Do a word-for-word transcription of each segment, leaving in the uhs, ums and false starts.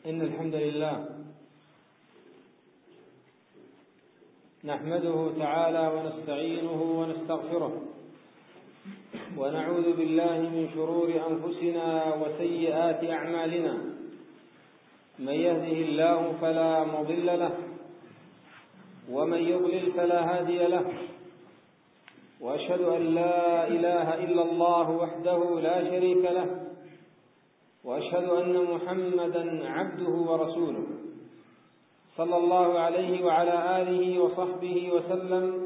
إن الحمد لله نحمده تعالى ونستعينه ونستغفره ونعوذ بالله من شرور أنفسنا وسيئات أعمالنا. من يهده الله فلا مضل له ومن يضلل فلا هادي له، وأشهد أن لا إله إلا الله وحده لا شريك له، وأشهد أن محمدا عبده ورسوله صلى الله عليه وعلى آله وصحبه وسلم.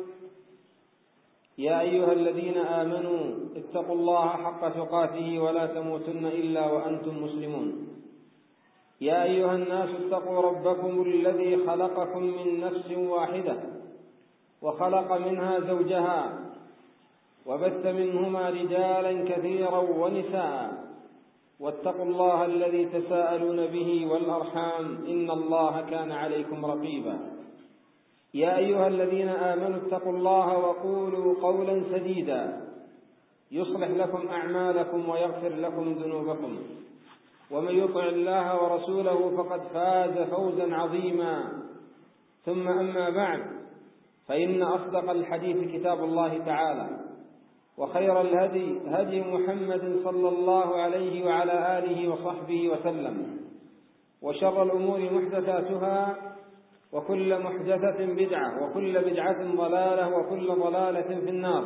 يا أيها الذين آمنوا اتقوا الله حق تقاته ولا تموتن إلا وأنتم مسلمون. يا أيها الناس اتقوا ربكم الذي خلقكم من نفس واحدة وخلق منها زوجها وبث منهما رجالا كثيرا ونساء، واتقوا الله الذي تساءلون به والأرحام إن الله كان عليكم رقيبا. يا أيها الذين آمنوا اتقوا الله وقولوا قولا سديدا يصلح لكم أعمالكم ويغفر لكم ذنوبكم، ومن يطع الله ورسوله فقد فاز فوزا عظيما. ثم أما بعد، فإن أصدق الحديث كتاب الله تعالى، وخير الهدي هدي محمد صلى الله عليه وعلى آله وصحبه وسلم، وشر الأمور محدثاتها، وكل محدثة بدعة، وكل بدعة ضلالة، وكل ضلالة في النار.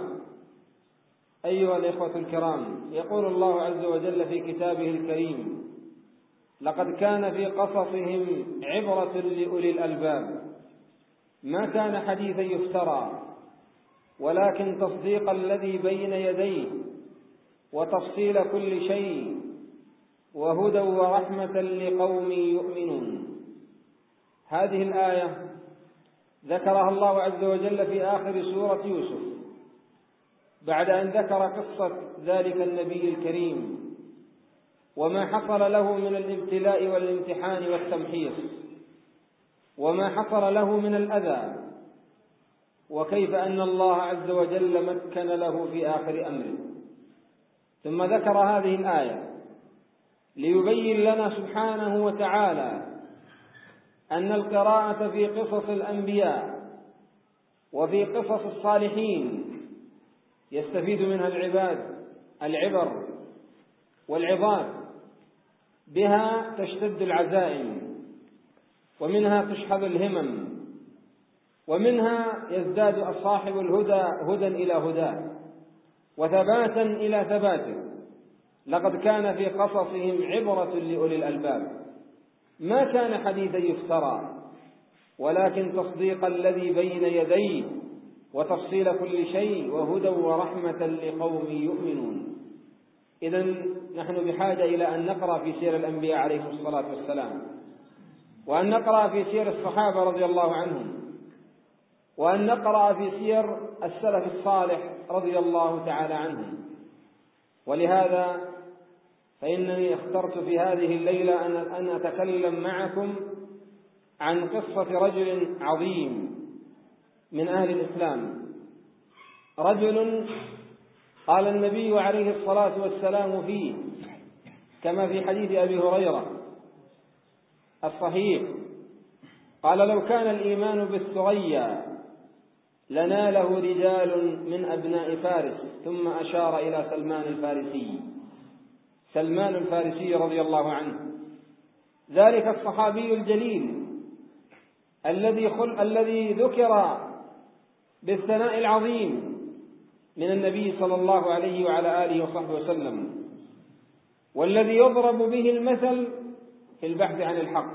أيها الإخوة الكرام، يقول الله عز وجل في كتابه الكريم: لقد كان في قصصهم عبرة لأولي الألباب، ما كان حديثا يفترى، ولكن تصديق الذي بين يديه وتفصيل كل شيء وهدى ورحمة لقوم يؤمنون. هذه الآية ذكرها الله عز وجل في آخر سورة يوسف بعد أن ذكر قصة ذلك النبي الكريم وما حصل له من الابتلاء والامتحان والتمحيص، وما حصل له من الأذى، وكيف أن الله عز وجل مكن له في آخر أمره. ثم ذكر هذه الآية ليبين لنا سبحانه وتعالى أن القراءة في قصص الأنبياء وفي قصص الصالحين يستفيد منها العباد العبر والعظات، بها تشتد العزائم، ومنها تشحذ الهمم، ومنها يزداد صاحب الهدى هدى إلى هدى، وثباتا إلى ثباته. لقد كان في قصصهم عبرة لأولي الألباب، ما كان حديثا يفترى، ولكن تصديق الذي بين يديه وتفصيل كل شيء وهدى ورحمة لقوم يؤمنون. إذن نحن بحاجة إلى أن نقرأ في سير الأنبياء عليهم الصلاة والسلام، وأن نقرأ في سير الصحابة رضي الله عنهم، وأن نقرأ في سير السلف الصالح رضي الله تعالى عنهم. ولهذا فإنني اخترت في هذه الليلة أن أتكلم معكم عن قصة رجل عظيم من أهل الإسلام، رجل قال النبي عليه الصلاة والسلام فيه كما في حديث أبي هريرة الصحيح، قال: لو كان الإيمان بالثريا لناله رجال من أبناء فارس. ثم أشار إلى سلمان الفارسي سلمان الفارسي رضي الله عنه، ذلك الصحابي الجليل الذي خل... الذي ذكر بالثناء العظيم من النبي صلى الله عليه وعلى آله وصحبه وسلم، والذي يضرب به المثل في البحث عن الحق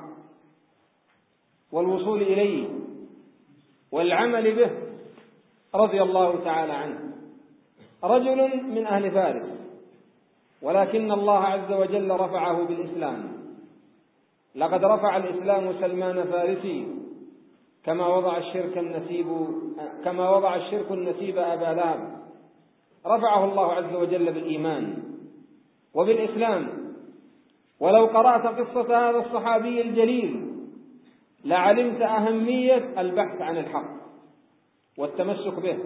والوصول إليه والعمل به، رضي الله تعالى عنه. رجل من أهل فارس، ولكن الله عز وجل رفعه بالإسلام. لقد رفع الإسلام سلمان فارسي كما وضع الشرك النسيب كما وضع الشرك النسيب أبا لهب، رفعه الله عز وجل بالإيمان وبالإسلام. ولو قرأت قصة هذا الصحابي الجليل لعلمت أهمية البحث عن الحق والتمسك به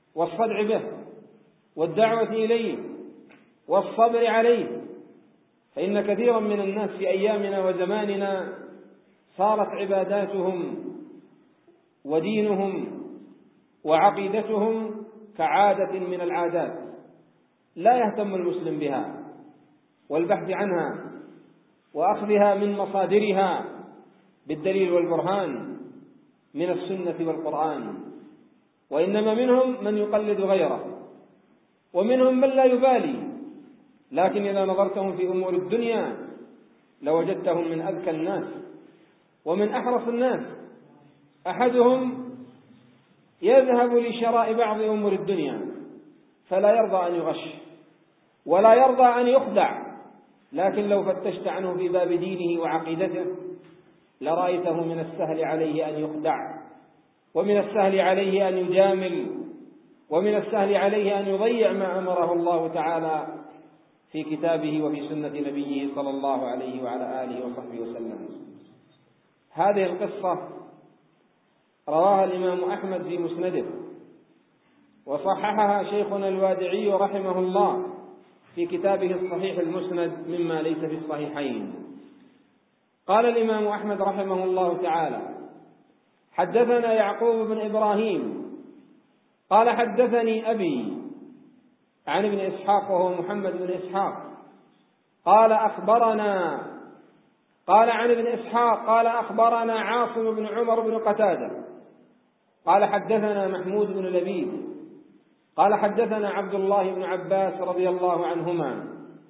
والصدع به والدعوة إليه والصبر عليه، فإن كثيرا من الناس في أيامنا وزماننا صارت عباداتهم ودينهم وعقيدتهم كعادة من العادات لا يهتم المسلم بها والبحث عنها وأخذها من مصادرها بالدليل والبرهان من السنة والقرآن، وإنما منهم من يقلد غيره ومنهم من لا يبالي، لكن إذا نظرتهم في أمور الدنيا لوجدتهم من أذكى الناس ومن أحرص الناس. أحدهم يذهب لشراء بعض أمور الدنيا فلا يرضى أن يغش ولا يرضى أن يخدع، لكن لو فتشت عنه في باب دينه وعقيدته لرأيته من السهل عليه أن يخدع، ومن السهل عليه أن يجامل، ومن السهل عليه أن يضيع ما أمره الله تعالى في كتابه وفي سنة نبيه صلى الله عليه وعلى آله وصحبه وسلم. هذه القصة رواها الإمام أحمد في مسنده، وصححها شيخنا الوادعي رحمه الله في كتابه الصحيح المسند مما ليس في الصحيحين. قال الإمام أحمد رحمه الله تعالى: حدثنا يعقوب بن إبراهيم قال حدثني أبي عن ابن إسحاق وهو محمد بن إسحاق قال أخبرنا قال عن ابن إسحاق قال أخبرنا عاصم بن عمر بن قتادة قال حدثنا محمود بن لبيد قال حدثنا عبد الله بن عباس رضي الله عنهما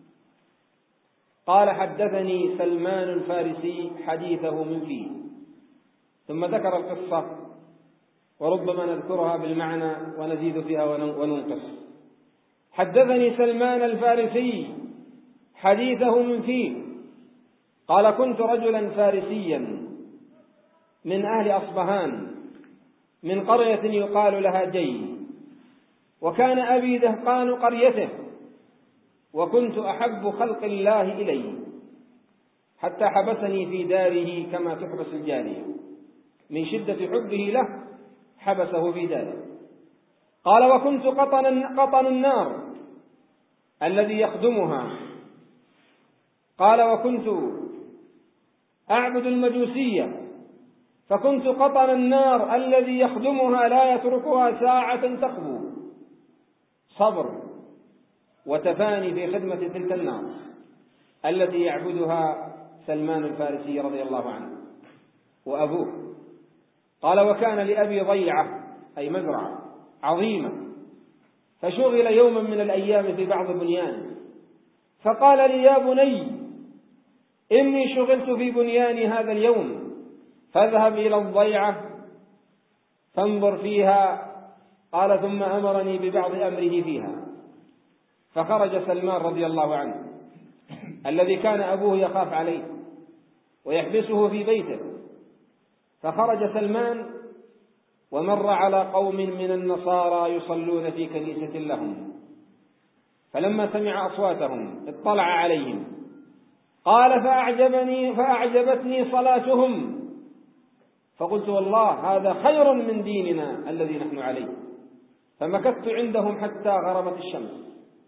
قال حدثني سلمان الفارسي حديثه من فيه، ثم ذكر القصة وربما نذكرها بالمعنى ونزيد فيها وننقص. حدثني سلمان الفارسي حديثه من فيه قال: كنت رجلا فارسيا من أهل أصبهان من قرية يقال لها جي، وكان أبي دهقان قريته، وكنت أحب خلق الله إلي حتى حبسني في داره كما تحبس الجارية، من شدة حبه له حبسه في داره. قال: وكنت قطن, قطن النار الذي يخدمها. قال: وكنت أعبد المجوسية، فكنت قطن النار الذي يخدمها لا يتركها ساعة تخبو. صبر وتفاني في خدمة تلك النار التي يعبدها سلمان الفارسي رضي الله عنه وأبوه. قال: وكان لأبي ضيعة أي مزرعة عظيمة، فشغل يوما من الأيام في بعض بنيانه، فقال لي: يا بني، إني شغلت في بنياني هذا اليوم، فاذهب إلى الضيعة فانظر فيها. قال: ثم أمرني ببعض أمره فيها، فخرج سلمان رضي الله عنه الذي كان أبوه يخاف عليه ويحبسه في بيته، فخرج سلمان ومر على قوم من النصارى يصلون في كنيسة لهم، فلما سمع أصواتهم اطلع عليهم. قال: فأعجبني فأعجبتني صلاتهم، فقلت: والله هذا خير من ديننا الذي نحن عليه. فمكثت عندهم حتى غربت الشمس،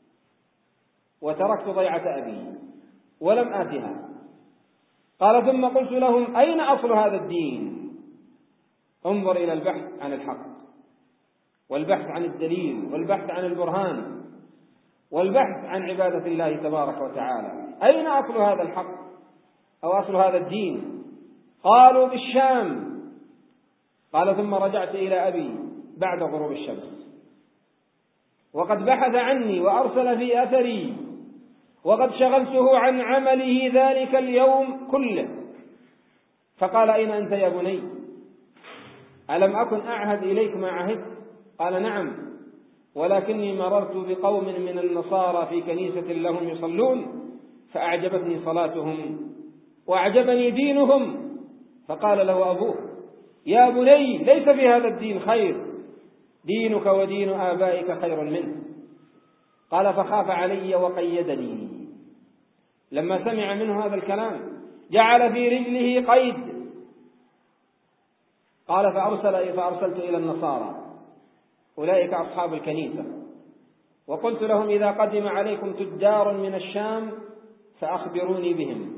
وتركت ضيعة أبي ولم آتها. قال: ثم قلت لهم: أين أصل هذا الدين؟ انظر إلى البحث عن الحق، والبحث عن الدليل، والبحث عن البرهان، والبحث عن عبادة الله تبارك وتعالى. أين أصل هذا الحق أو أصل هذا الدين؟ قالوا: بالشام. قال: ثم رجعت إلى أبي بعد غروب الشمس، وقد بحث عني وأرسل في أثري، وقد شغلته عن عمله ذلك اليوم كله. فقال: أين أنت يا بني؟ ألم أكن أعهد إليك ما عهدت؟ قال: نعم، ولكني مررت بقوم من النصارى في كنيسة لهم يصلون، فأعجبتني صلاتهم وأعجبني دينهم. فقال له أبوه: يا بني، ليس في هذا الدين خير، دينك ودين آبائك خير منه. قال: فخاف علي وقيدني. لما سمع منه هذا الكلام جعل في رجله قيد. قال: فأرسل فأرسلت إلى النصارى أولئك أصحاب الكنيسة، وقلت لهم: إذا قدم عليكم تجار من الشام فأخبروني بهم.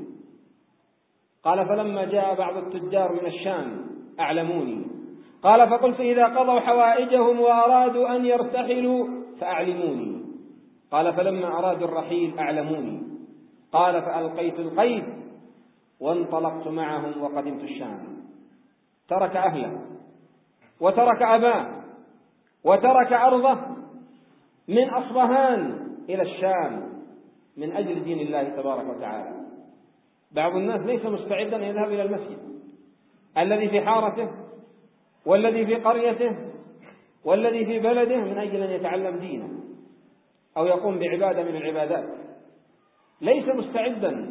قال فلما جاء بعض التجار من الشام أعلموني. قال فقلت إذا قضوا حوائجهم وأرادوا أن يرتحلوا فأعلموني. قال فلما أرادوا الرحيل أعلموني. قال فألقيت القيد وانطلقت معهم وقدمت الشام. ترك أهله وترك أباه وترك أرضه من أصبهان إلى الشام من أجل دين الله تبارك وتعالى. بعض الناس ليس مستعدا أن يذهب إلى المسجد الذي في حارته والذي في قريته والذي في بلده من أجل أن يتعلم دينه أو يقوم بعبادة من العبادات، ليس مستعدا،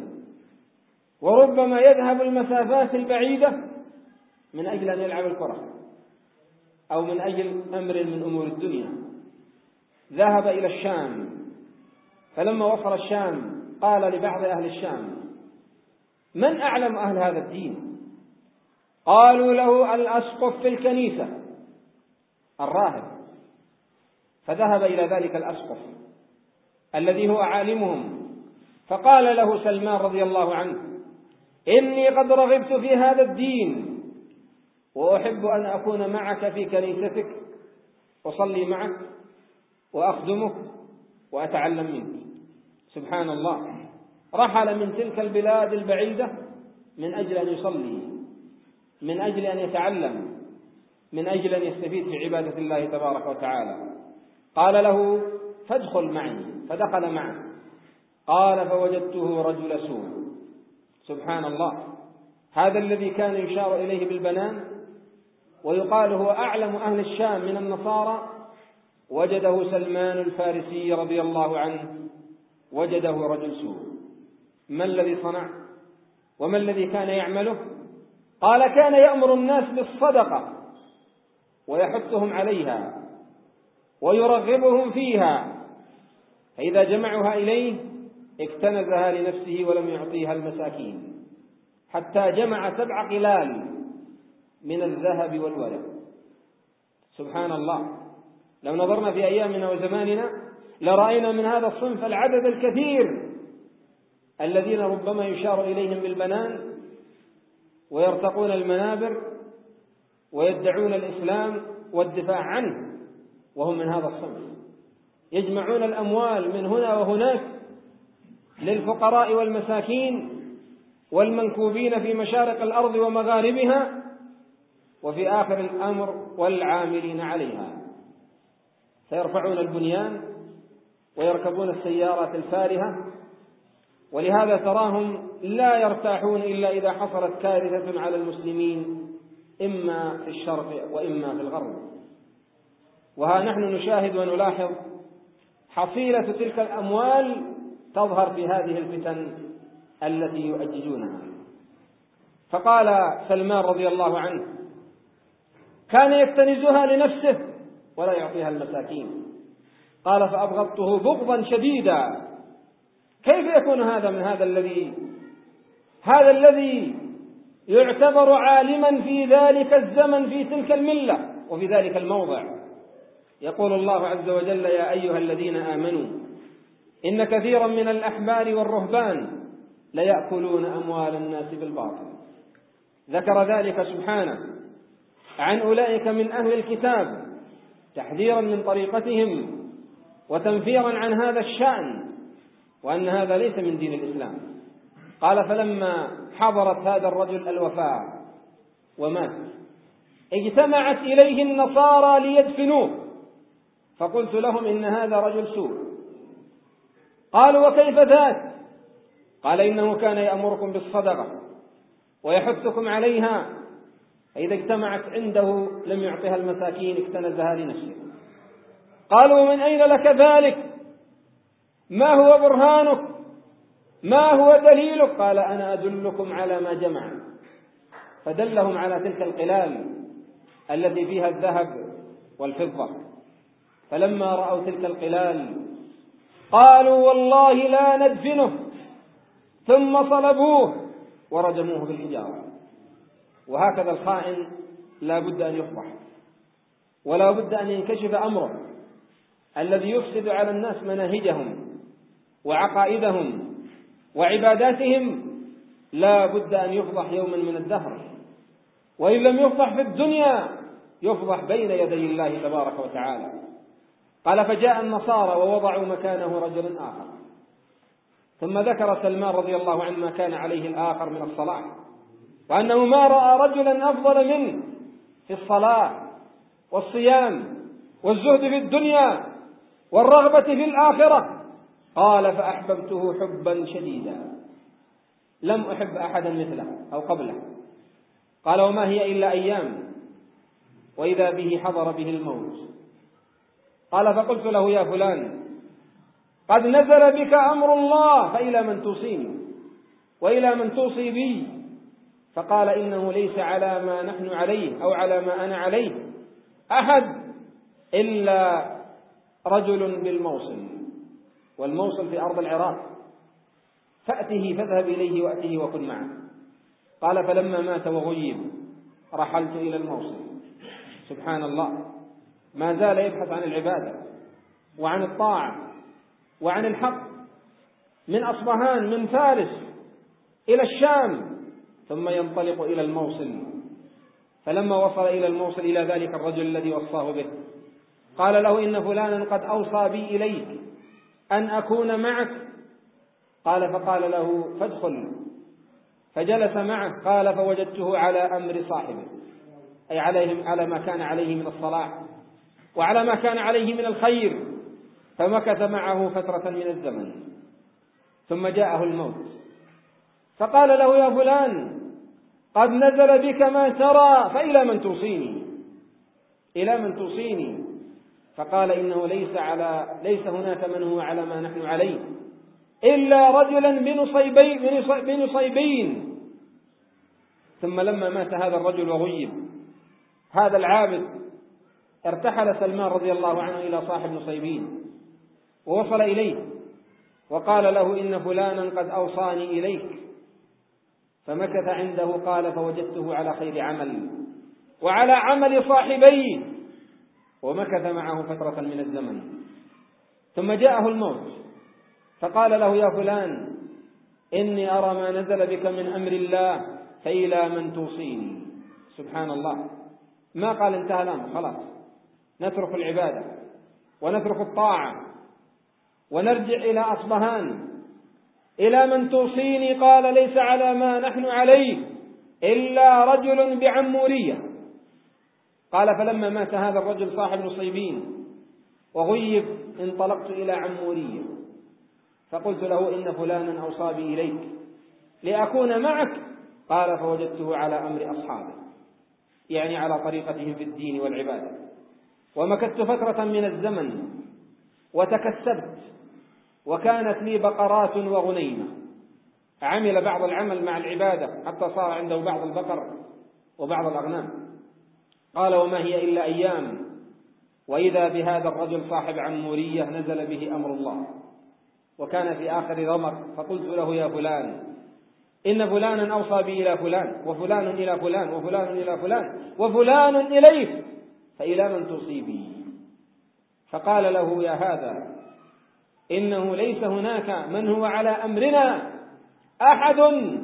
وربما يذهب المسافات البعيدة من أجل أن يلعب الكرة أو من أجل أمر من أمور الدنيا. ذهب إلى الشام، فلما وصل الشام قال لبعض أهل الشام من أعلم أهل هذا الدين؟ قالوا له الأسقف في الكنيسة الراهب. فذهب إلى ذلك الأسقف الذي هو عالمهم، فقال له سلمان رضي الله عنه إني قد رغبت في هذا الدين وأحب أن أكون معك في كنيستك، أصلي معك وأخدمك وأتعلم منك. سبحان الله، رحل من تلك البلاد البعيدة من أجل أن يصلي، من أجل أن يتعلم، من أجل أن يستفيد في عبادة الله تبارك وتعالى. قال له فادخل معي، فدخل معه. قال فوجدته رجل سوء. سبحان الله، هذا الذي كان يشار إليه بالبنان ويقال هو أعلم أهل الشام من النصارى، وجده سلمان الفارسي رضي الله عنه وجده رجل سوء. ما الذي صنع وما الذي كان يعمله؟ قال كان يأمر الناس بالصدقة ويحثهم عليها ويرغبهم فيها، فإذا جمعها إليه اكتنزها لنفسه ولم يعطيها المساكين، حتى جمع سبع قلال من الذهب والورق. سبحان الله، لو نظرنا في أيامنا وزماننا لرأينا من هذا الصنف العدد الكثير الذين ربما يشار إليهم بالبنان ويرتقون المنابر ويدعون الإسلام والدفاع عنه، وهم من هذا الصنف، يجمعون الأموال من هنا وهناك للفقراء والمساكين والمنكوبين في مشارق الأرض ومغاربها، وفي آخر الأمر والعاملين عليها، فيرفعون البنيان ويركبون السيارات الفارهة. ولهذا تراهم لا يرتاحون إلا إذا حصلت كارثة على المسلمين إما في الشرق وإما في الغرب. وها نحن نشاهد ونلاحظ حصيلة تلك الأموال تظهر في هذه الفتن التي يؤججونها. فقال سلمان رضي الله عنه كان يكتنزها لنفسه ولا يعطيها المساكين. قال فأبغضته بغضا شديدا. كيف يكون هذا من هذا الذي هذا الذي يعتبر عالما في ذلك الزمن في تلك الملة وفي ذلك الموضع؟ يقول الله عز وجل يا أيها الذين آمنوا إن كثيرا من الأحبار والرهبان ليأكلون أموال الناس بالباطل. ذكر ذلك سبحانه عن أولئك من أهل الكتاب تحذيرا من طريقتهم وتنفيرا عن هذا الشأن، وأن هذا ليس من دين الإسلام. قال فلما حضرت هذا الرجل الوفاة ومات اجتمعت إليه النصارى ليدفنوه، فقلت لهم إن هذا رجل سوء. قالوا وكيف ذاك؟ قال إنه كان يأمركم بالصدقة ويحثكم عليها، فإذا اجتمعت عنده لم يعطها المساكين اكتنزها لنفسه. قالوا من أين لك ذلك؟ ما هو برهانك؟ ما هو دليلك؟ قال أنا أدلكم على ما جمع. فدلهم على تلك القلال التي فيها الذهب والفضة. فلما رأوا تلك القلال قالوا والله لا ندفنه، ثم صلبوه ورجموه بالحجارة. وهكذا الخائن لا بد أن يفضح ولا بد أن ينكشف أمره الذي يفسد على الناس مناهجهم وعقائدهم وعباداتهم لا بد أن يفضح يوما من الدهر، وإن لم يفضح في الدنيا يفضح بين يدي الله تبارك وتعالى. قال فجاء النصارى ووضعوا مكانه رجلا آخر، ثم ذكر سلمان رضي الله عنه ما كان عليه الآخر من الصلاة، وأنه ما رأى رجلا أفضل منه في الصلاة والصيام والزهد في الدنيا والرغبة في الآخرة. قال فأحببته حبا شديدا لم أحب أحدا مثله أو قبله. قال وما هي إلا أيام وإذا به حضر به الموت. قال فقلت له يا فلان قد نزل بك أمر الله فإلى من توصيني وإلى من توصي بي؟ فقال إنه ليس على ما نحن عليه أو على ما أنا عليه أحد إلا رجل بالموصل، والموصل في أرض العراق، فأته فاذهب إليه وأته وكن معه. قال فلما مات وغيب رحلت إلى الموصل. سبحان الله، ما زال يبحث عن العبادة وعن الطاعة وعن الحق، من أصبهان من فارس إلى الشام، ثم ينطلق إلى الموصل. فلما وصل إلى الموصل إلى ذلك الرجل الذي وصاه به قال له إن فلانا قد أوصى بي إليك أن أكون معك. قال فقال له فادخل، فجلس معه. قال فوجدته على أمر صاحبه، أي عليهم على ما كان عليه من الصلاح وعلى ما كان عليه من الخير، فمكث معه فترة من الزمن. ثم جاءه الموت فقال له يا فلان قد نزل بك ما ترى فإلى من توصيني؟ إلى من توصيني؟ فقال إنه ليس على ليس هناك من هو على ما نحن عليه إلا رجلا بنصيبين بنصيبين. ثم لما مات هذا الرجل وغيب هذا العابد ارتحل سلمان رضي الله عنه إلى صاحب نصيبين ووصل إليه وقال له إن فلانا قد أوصاني إليك. فمكث عنده. قال فوجدته على خير عمل وعلى عمل صاحبيه، ومكث معه فترة من الزمن. ثم جاءه الموت فقال له يا فلان إني أرى ما نزل بك من أمر الله فإلى من توصيني؟ سبحان الله، ما قال انتهى الأمر خلاص، نترك العبادة ونترك الطاعة ونرجع إلى أصبهان. إلى من توصيني؟ قال ليس على ما نحن عليه إلا رجل بعمورية. قال فلما مات هذا الرجل صاحب نصيبين وغيب انطلقت إلى عمورية فقلت له إن فلانا أوصى بي إليك لأكون معك. قال فوجدته على أمر أصحابه، يعني على طريقتهم في الدين والعبادة. ومكثت فترة من الزمن وتكسبت، وكانت لي بقرات وغنيمة. عمل بعض العمل مع العبادة حتى صار عنده بعض البقر وبعض الأغنام. قال وما هي إلا أيام وإذا بهذا الرجل صاحب عمورية نزل به أمر الله، وكان في آخر رمق. فقلت له يا فلان إن فلانا أوصى بي إلى فلان وفلان إلى فلان وفلان إلى فلان وفلان إليك فإلى من توصي بي؟ فقال له يا هذا إنه ليس هناك من هو على أمرنا أحد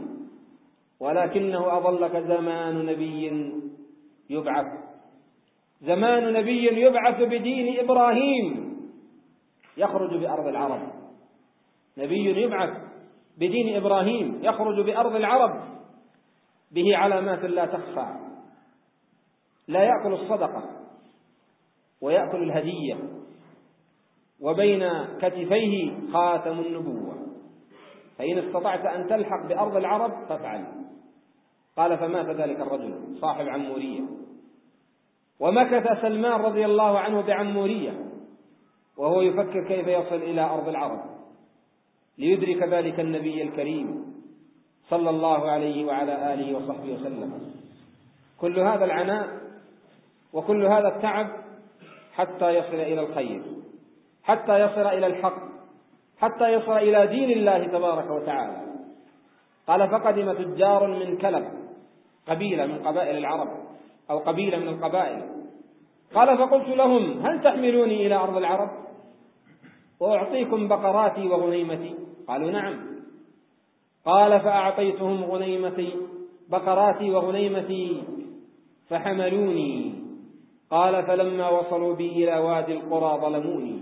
ولكنه أظلك زمان نبي يبعث زمان نبي يبعث بدين إبراهيم يخرج بأرض العرب. نبي يبعث بدين إبراهيم يخرج بأرض العرب، به علامات لا تخفى، لا يأكل الصدقة ويأكل الهدية، وبين كتفيه خاتم النبوة، فإن استطعت أن تلحق بأرض العرب فافعل. قال فمات ذلك الرجل صاحب عمورية، ومكث سلمان رضي الله عنه بعمورية وهو يفكر كيف يصل إلى أرض العرب ليدرك ذلك النبي الكريم صلى الله عليه وعلى آله وصحبه وسلم. كل هذا العناء وكل هذا التعب حتى يصل إلى الخير، حتى يصل إلى الحق، حتى يصل إلى دين الله تبارك وتعالى. قال فقدم تجار من كلب، قبيلة من قبائل العرب أو قبيلة من القبائل. قال فقلت لهم هل تحملوني إلى أرض العرب وأعطيكم بقراتي وغنيمتي؟ قالوا نعم. قال فأعطيتهم غنيمتي بقراتي وغنيمتي فحملوني. قال فلما وصلوا بي إلى وادي القرى ظلموني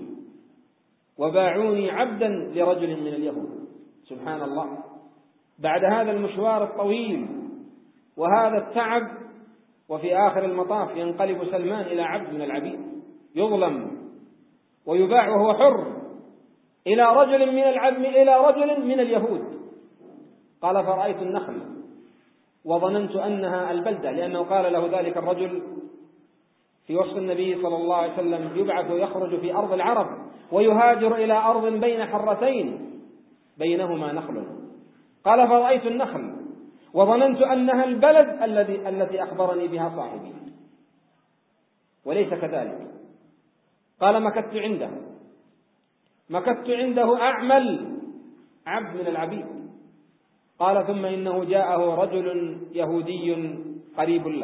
وباعوني عبدا لرجل من اليهود. سبحان الله، بعد هذا المشوار الطويل وهذا التعب، وفي آخر المطاف ينقلب سلمان إلى عبد من العبيد، يظلم ويباع وهو حر إلى رجل من العبد إلى رجل من اليهود. قال فرأيت النخل وظننت أنها البلدة، لأنه قال له ذلك الرجل في وصف النبي صلى الله عليه وسلم يبعث ويخرج في أرض العرب ويهاجر إلى أرض بين حرتين بينهما نخل. قال فرأيت النخل وظننت أنها البلد الذي التي أخبرني بها صاحبي، وليس كذلك. قال مكثت عنده مكثت عنده أعمل عبد من العبيد. قال ثم إنه جاءه رجل يهودي قريب له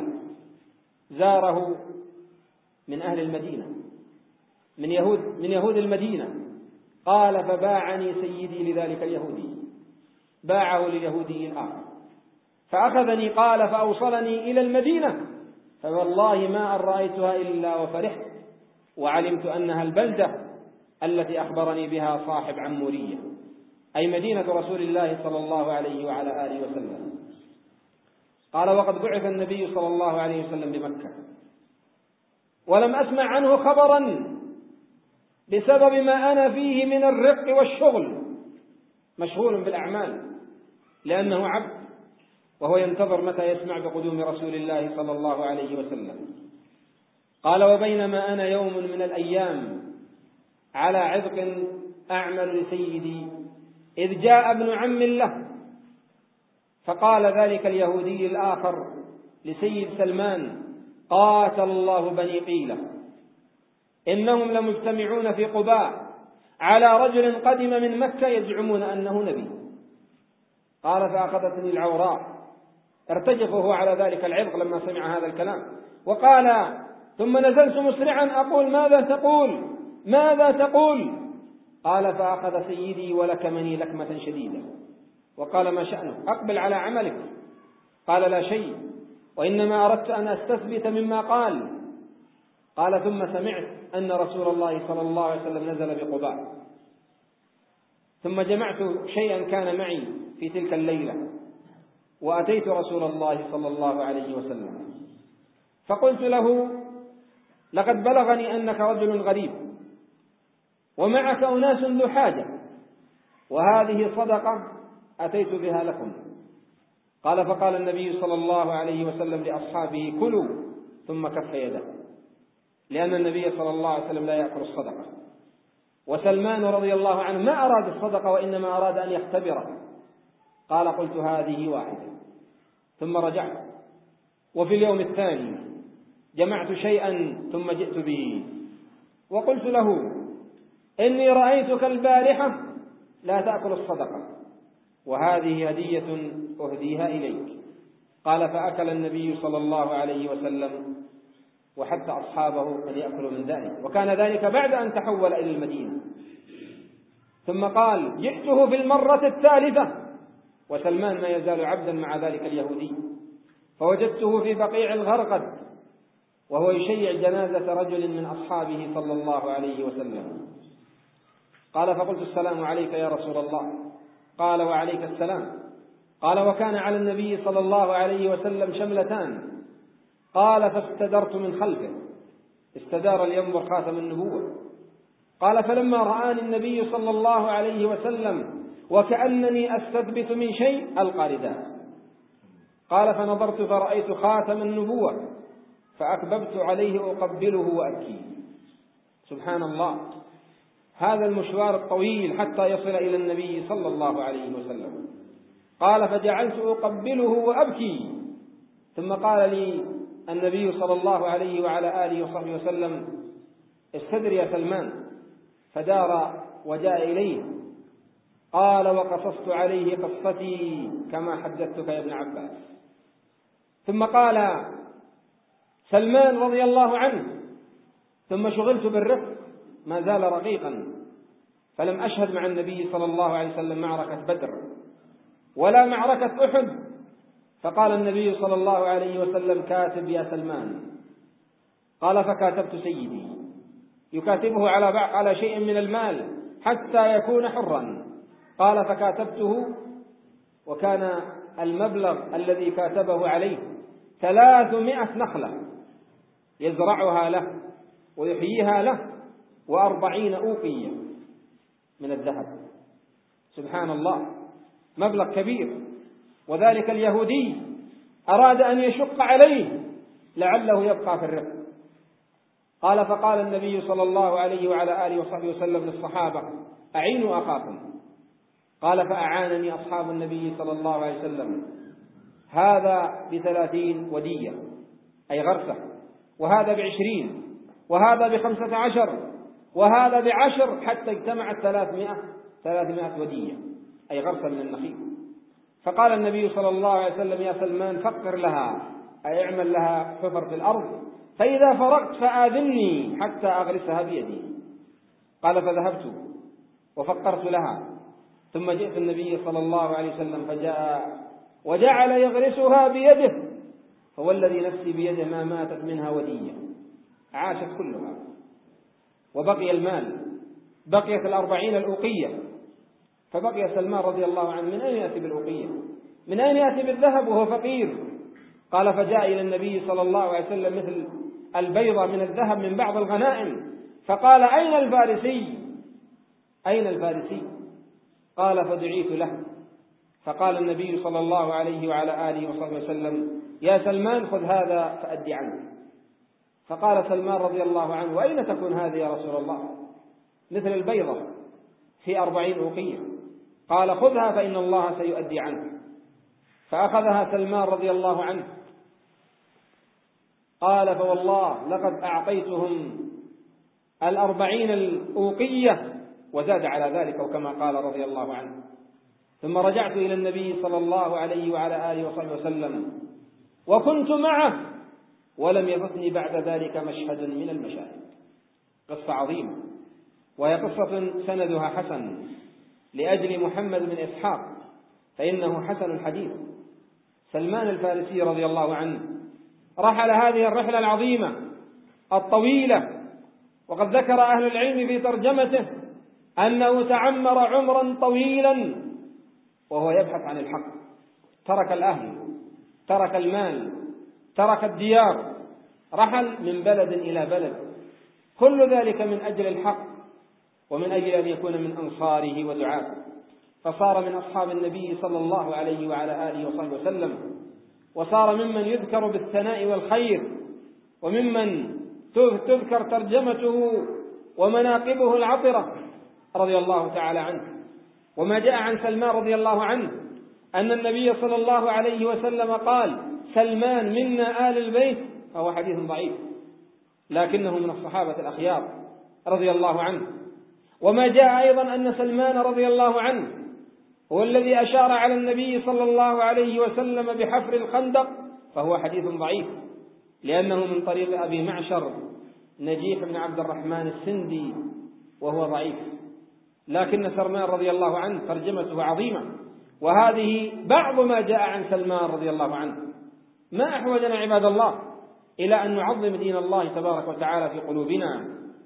زاره من أهل المدينة، من يهود من يهود المدينة. قال فباعني سيدي لذلك اليهودي، باعه لليهودي الآخر فأخذني. قال فأوصلني إلى المدينة فوالله ما أن رأيتها إلا وفرحت وعلمت أنها البلدة التي أخبرني بها صاحب عمورية، أي مدينة رسول الله صلى الله عليه وعلى آله وسلم. قال وقد بعث النبي صلى الله عليه وسلم بمكة ولم أسمع عنه خبرا بسبب ما أنا فيه من الرق والشغل، مشغول بالأعمال لأنه عبد وهو ينتظر متى يسمع بقدوم رسول الله صلى الله عليه وسلم. قال وبينما أنا يوم من الأيام على عذق أعمل لسيدي إذ جاء ابن عم له فقال ذلك اليهودي الآخر لسيد سلمان قاتل الله بني قيلة إنهم لمجتمعون في قباء على رجل قدم من مكة يزعمون أنه نبي. قال فأخذتني العوراء، ارتجف هو على ذلك العذق لما سمع هذا الكلام، وقال ثم نزلت مسرعا أقول ماذا تقول ماذا تقول قال فأخذ سيدي ولكمني لكمة شديدة وقال ما شأنك أقبل على عملك. قال لا شيء وإنما أردت أن أستثبت مما قال. قال ثم سمعت أن رسول الله صلى الله عليه وسلم نزل بقباء، ثم جمعت شيئا كان معي في تلك الليلة وأتيت رسول الله صلى الله عليه وسلم فقلت له لقد بلغني أنك رجل غريب ومعك أناس ذو حاجة وهذه صدقة أتيت بها لكم. قال فقال النبي صلى الله عليه وسلم لأصحابه كلوا ثم كف يده، لأن النبي صلى الله عليه وسلم لا يأكل الصدقة. وسلمان رضي الله عنه ما أراد الصدقة وإنما أراد أن يختبره. قال قلت هذه واحدة ثم رجعت، وفي اليوم الثاني جمعت شيئا ثم جئت به وقلت له إني رأيتك البارحة لا تأكل الصدقة وهذه هدية أهديها إليك. قال فأكل النبي صلى الله عليه وسلم وحتى أصحابه أن يأكلوا من ذلك، وكان ذلك بعد أن تحول إلى المدينة. ثم قال جئته في المرة الثالثة وسلمان ما يزال عبدا مع ذلك اليهودي، فوجدته في بقيع الغرقد وهو يشيع جنازة رجل من أصحابه صلى الله عليه وسلم. قال فقلت السلام عليك يا رسول الله. قال وعليك السلام. قال وكان على النبي صلى الله عليه وسلم شملتان. قال فاستدرت من خلفه، استدار لينظر خاتم النبوة. قال فلما رآني النبي صلى الله عليه وسلم وكأنني أستثبت من شيء ألقى رداءه. قال فنظرت فرأيت خاتم النبوة فأكببت عليه أقبله وأبكي. سبحان الله، هذا المشوار الطويل حتى يصل إلى النبي صلى الله عليه وسلم. قال فجعلت أقبله وأبكي، ثم قال لي النبي صلى الله عليه وعلى آله وصحبه وسلم استدر يا سلمان، فدار وجاء إليه. قال وقصصت عليه قصتي كما حدثتك يا ابن عباس. ثم قال سلمان رضي الله عنه ثم شغلت بالرفق ما زال رقيقا، فلم أشهد مع النبي صلى الله عليه وسلم معركة بدر ولا معركة أحد. فقال النبي صلى الله عليه وسلم: كاتب يا سلمان. قال: فكاتبت سيدي، يكاتبه على على شيء من المال حتى يكون حرا. قال: فكاتبته، وكان المبلغ الذي كاتبه عليه ثلاثمائة نخلة يزرعها له ويحييها له، وأربعين أوقية من الذهب. سبحان الله، مبلغ كبير. وذلك اليهودي أراد أن يشق عليه لعله يبقى في الرق. قال: فقال النبي صلى الله عليه وعلى آله وصحبه وسلم للصحابة: أعينوا أخاكم. قال: فأعانني أصحاب النبي صلى الله عليه وسلم، هذا بثلاثين ودية أي غرسة، وهذا بعشرين، وهذا بخمسة عشر، وهذا بعشر، حتى اجتمعت ثلاثمائة ثلاثمائة ودية أي غرسة من النخيل. فقال النبي صلى الله عليه وسلم: يا سلمان، فقر لها أي اعمل لها حفر في الأرض، فإذا فرغت فآذني حتى أغرسها بيدي. قال: فذهبت وفقرت لها، ثم جئت النبي صلى الله عليه وسلم فجاء وجعل يغرسها بيده، فوالذي نفسي بيده ما ماتت منها ودية، عاشت كلها. وبقي المال، بقيت الأربعين الأوقية. فبقي سلمان رضي الله عنه من أين يأتي بالأوقية؟ من أين يأتي بالذهب وهو فقير؟ قال: فجاء إلى النبي صلى الله عليه وسلم مثل البيضة من الذهب من بعض الغنائم، فقال: أين الفارسي؟ أين الفارسي؟ قال: فدعيت له. فقال النبي صلى الله عليه وعلى آله وصحبه وسلم: يا سلمان، خذ هذا فأدي عنه. فقال سلمان رضي الله عنه: وأين تكون هذه يا رسول الله؟ مثل البيضة في أربعين أوقية. قال: خذها فإن الله سيؤدي عنك. فأخذها سلمان رضي الله عنه. قال: فوالله لقد أعطيتهم الأربعين الأوقية وزاد على ذلك، وكما قال رضي الله عنه. ثم رجعت إلى النبي صلى الله عليه وعلى آله وصحبه وسلم وكنت معه، ولم يفتني بعد ذلك مشهد من المشاهد. قصة عظيمة، وهي قصة سندها حسن لأجل محمد بن إسحاق، فإنه حسن الحديث. سلمان الفارسي رضي الله عنه رحل هذه الرحلة العظيمة الطويلة، وقد ذكر أهل العلم في ترجمته أنه تعمر عمرا طويلا وهو يبحث عن الحق. ترك الأهل، ترك المال، ترك الديار، رحل من بلد إلى بلد، كل ذلك من أجل الحق ومن أجل أن يكون من أنصاره ودعاته. فصار من أصحاب النبي صلى الله عليه وعلى آله وصحبه وسلم، وصار ممن يذكر بالثناء والخير، وممن تذكر ترجمته ومناقبه العطرة رضي الله تعالى عنه. وما جاء عن سلمان رضي الله عنه أن النبي صلى الله عليه وسلم قال: سلمان منا آل البيت، فهو حديث ضعيف لكنه من الصحابة الأخيار رضي الله عنه. وما جاء أيضا أن سلمان رضي الله عنه هو الذي أشار على النبي صلى الله عليه وسلم بحفر الخندق، فهو حديث ضعيف لأنه من طريق أبي معشر نجيح بن عبد الرحمن السندي، وهو ضعيف. لكن سلمان رضي الله عنه ترجمته عظيمة، وهذه بعض ما جاء عن سلمان رضي الله عنه. ما أحوجنا عباد الله إلى أن نعظم دين الله تبارك وتعالى في قلوبنا،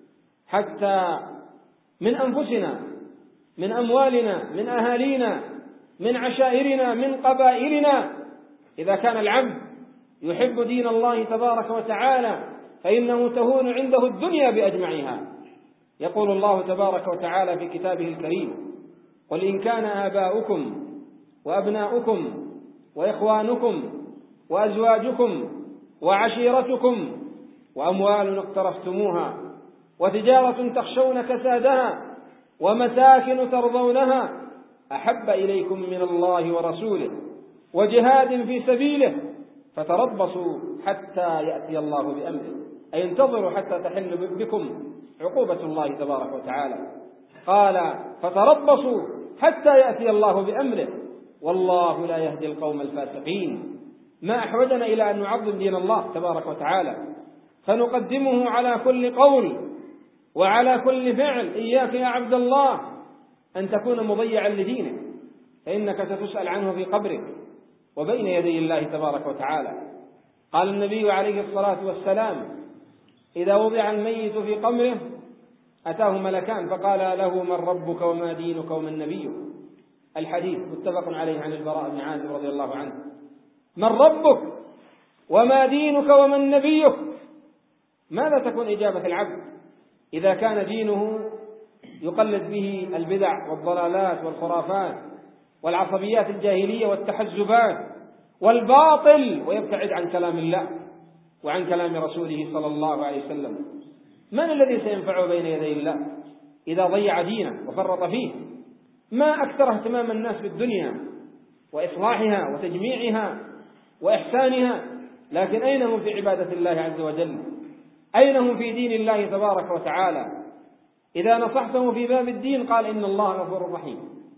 حتى من أنفسنا، من أموالنا، من أهالينا، من عشائرنا، من قبائلنا. إذا كان العبد يحب دين الله تبارك وتعالى فإنه تهون عنده الدنيا بأجمعها. يقول الله تبارك وتعالى في كتابه الكريم: قل إن كان آباؤكم وأبناؤكم وإخوانكم وأزواجكم وعشيرتكم وأموال اقترفتموها وتجارة تخشون كسادها ومساكن ترضونها أحب إليكم من الله ورسوله وجهاد في سبيله فتربصوا حتى يأتي الله بأمره، أي انتظروا حتى تحل بكم عقوبة الله تبارك وتعالى. قال: فتربصوا حتى يأتي الله بأمره والله لا يهدي القوم الفاسقين. ما أحوجنا إلى أن نعظم دين الله تبارك وتعالى، فنقدمه على كل قول وعلى كل فعل. إياك يا عبد الله أن تكون مضيعا لدينك، فإنك ستسأل عنه في قبرك وبين يدي الله تبارك وتعالى. قال النبي عليه الصلاة والسلام: إذا وضع الميت في قبره أتاه ملكان فقال له: من ربك وما دينك ومن نبيك؟ الحديث متفق عليه عن البراء بن عازب رضي الله عنه. من ربك وما دينك ومن نبيك؟ ماذا تكون إجابة العبد إذا كان دينه يقلد به البدع والضلالات والخرافات والعصبيات الجاهلية والتحزبات والباطل، ويبتعد عن كلام الله وعن كلام رسوله صلى الله عليه وسلم؟ من الذي سينفعه بين يدي الله إذا ضيع دينه وفرط فيه؟ ما أكثر اهتمام الناس بالدنيا وإصلاحها وتجميعها وإحسانها، لكن أين هم في عبادة الله عز وجل؟ أين هم في دين الله تبارك وتعالى؟ إذا نصحته في باب الدين قال: إن الله غفور رحيم،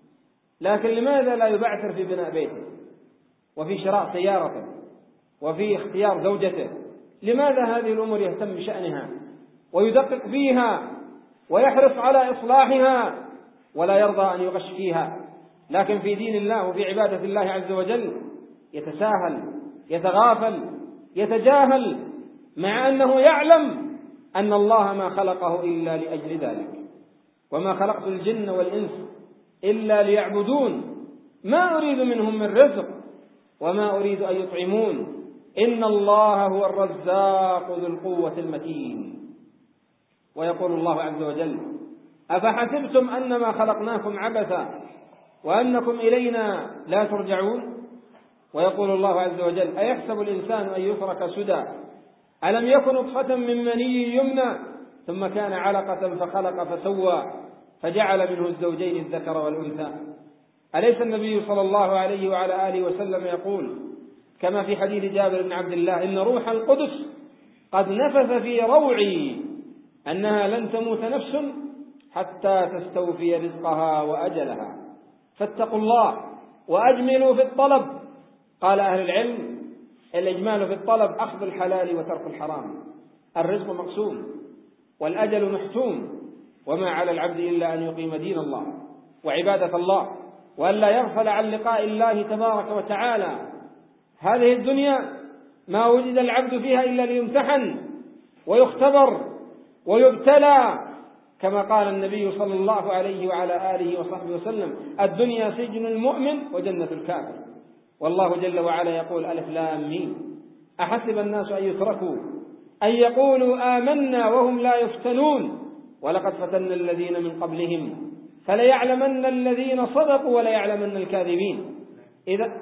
لكن لماذا لا يبعثر في بناء بيته وفي شراء سيارته وفي اختيار زوجته؟ لماذا هذه الأمور يهتم بشأنها ويدقق فيها ويحرص على إصلاحها ولا يرضى أن يغش فيها؟ لكن في دين الله وفي عبادة الله عز وجل يتساهل، يتغافل، يتجاهل، مع أنه يعلم أن الله ما خلقه إلا لأجل ذلك. وما خلقت الجن والإنس إلا ليعبدون ما أريد منهم من رزق وما أريد أن يطعمون إن الله هو الرزاق ذو القوة المتين. ويقول الله عز وجل: أفحسبتم أنما خلقناكم عبثا وأنكم إلينا لا ترجعون؟ ويقول الله عز وجل: أيحسب الإنسان أن يترك سدى ألم يكن نطفة من مني يمنى ثم كان علقة فخلق فسوى فجعل منه الزوجين الذكر والأنثى؟ أليس النبي صلى الله عليه وعلى آله وسلم يقول كما في حديث جابر بن عبد الله: إن روح القدس قد نفث في روعي أنها لن تموت نفس حتى تستوفي رزقها وأجلها، فاتقوا الله وأجملوا في الطلب. قال أهل العلم: الإجمال في الطلب أخذ الحلال وترك الحرام. الرزق مقسوم والأجل محتوم، وما على العبد إلا أن يقيم دين الله وعبادة الله وألا يغفل عن لقاء الله تبارك وتعالى. هذه الدنيا ما وجد العبد فيها إلا ليمتحن ويختبر ويبتلى، كما قال النبي صلى الله عليه وعلى آله وصحبه وسلم: الدنيا سجن المؤمن وجنة الكافر. والله جل وعلا يقول: ألف لام ميم أحسب الناس أن يتركوا أن يقولوا آمنا وهم لا يفتنون ولقد فتنا الذين من قبلهم فليعلمن الذين صدقوا وليعلمن الكاذبين. إذا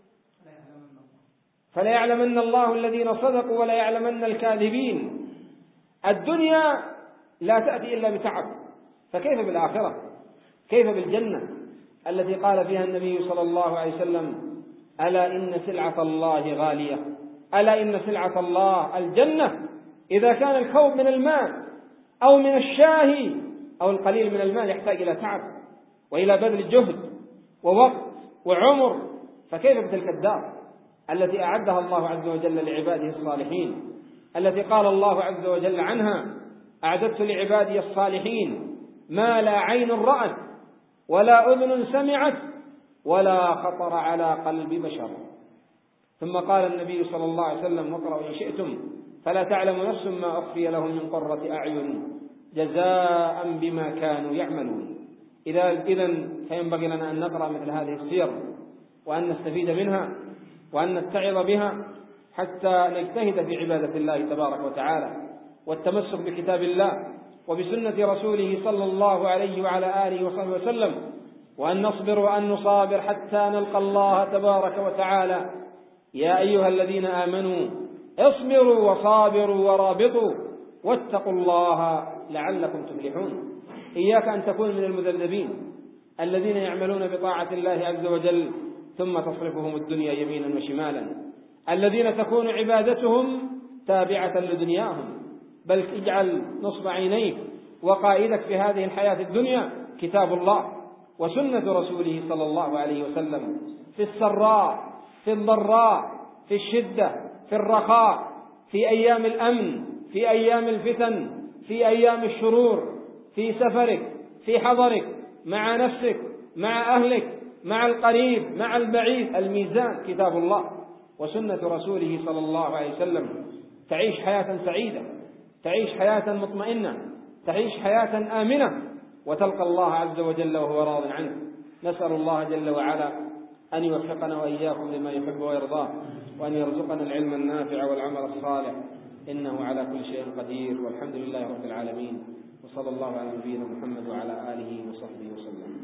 فليعلمن الله الذين صدقوا وليعلمن الكاذبين. الدنيا لا تأتي إلا بتعب، فكيف بالآخرة؟ كيف بالجنة التي قال فيها النبي صلى الله عليه وسلم: ألا إن سلعة الله غالية، ألا إن سلعة الله الجنة. إذا كان الكوب من الماء أو من الشاهي أو القليل من الماء يحتاج إلى تعب وإلى بذل جهد ووقت وعمر، فكيف بتلك الدار التي أعدها الله عز وجل لعباده الصالحين، التي قال الله عز وجل عنها: أعددت لعبادي الصالحين ما لا عين رأت ولا أذن سمعت ولا خطر على قلب بشر. ثم قال النبي صلى الله عليه وسلم: واقرأوا إن شئتم فلا تعلم نفس ما أخفي لهم من قرة أعين جزاء بما كانوا يعملون. إذا إذن فينبغي لنا أن نقرأ مثل هذه السير وأن نستفيد منها وأن نتعظ بها حتى نجتهد في عبادة الله تبارك وتعالى والتمسك بكتاب الله وبسنة رسوله صلى الله عليه وعلى آله وصحبه وسلم، وأن نصبر وأن نصابر حتى نلقى الله تبارك وتعالى. يا أيها الذين آمنوا اصبروا وصابروا ورابطوا واتقوا الله لعلكم تفلحون. إياك أن تكون من المذنبين الذين يعملون بطاعة الله عز وجل ثم تصرفهم الدنيا يمينا وشمالا، الذين تكون عبادتهم تابعة لدنياهم، بل اجعل نصب عينيك وقائدك في هذه الحياة الدنيا كتاب الله وسنة رسوله صلى الله عليه وسلم، في السراء في الضراء في الشدة في الرخاء، في أيام الأمن في أيام الفتن في أيام الشرور، في سفرك في حضرك، مع نفسك مع أهلك مع القريب مع البعيد. الميزان كتاب الله وسنة رسوله صلى الله عليه وسلم. تعيش حياة سعيدة، تعيش حياة مطمئنة، تعيش حياة آمنة، وتلقى الله عز وجل وهو راض عنك. نسأل الله جل وعلا أن يوفقنا وإياكم لما يحب ويرضاه، وأن يرزقنا العلم النافع والعمل الصالح، إنه على كل شيء قدير، والحمد لله رب العالمين، وصلى الله على نبينا محمد وعلى آله وصحبه وسلم.